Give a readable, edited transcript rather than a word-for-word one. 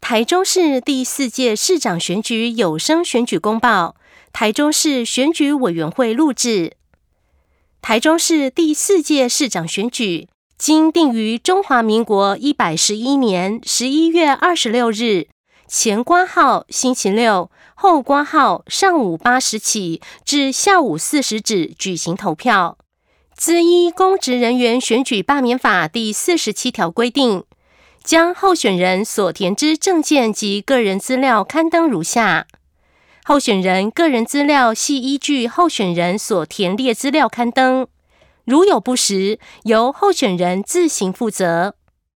台中市第4届市长选举有声选举公报，台中市选举委员会录制。台中市第4届市长选举，经定于中华民国111年11月26日，前括号星期六，后括号上午8时起至下午4时止举行投票。兹依公职人员选举罢免法第47条规定，将候选人所填之证件及个人资料刊登如下。候选人个人资料系依据候选人所填列资料刊登，如有不实，由候选人自行负责。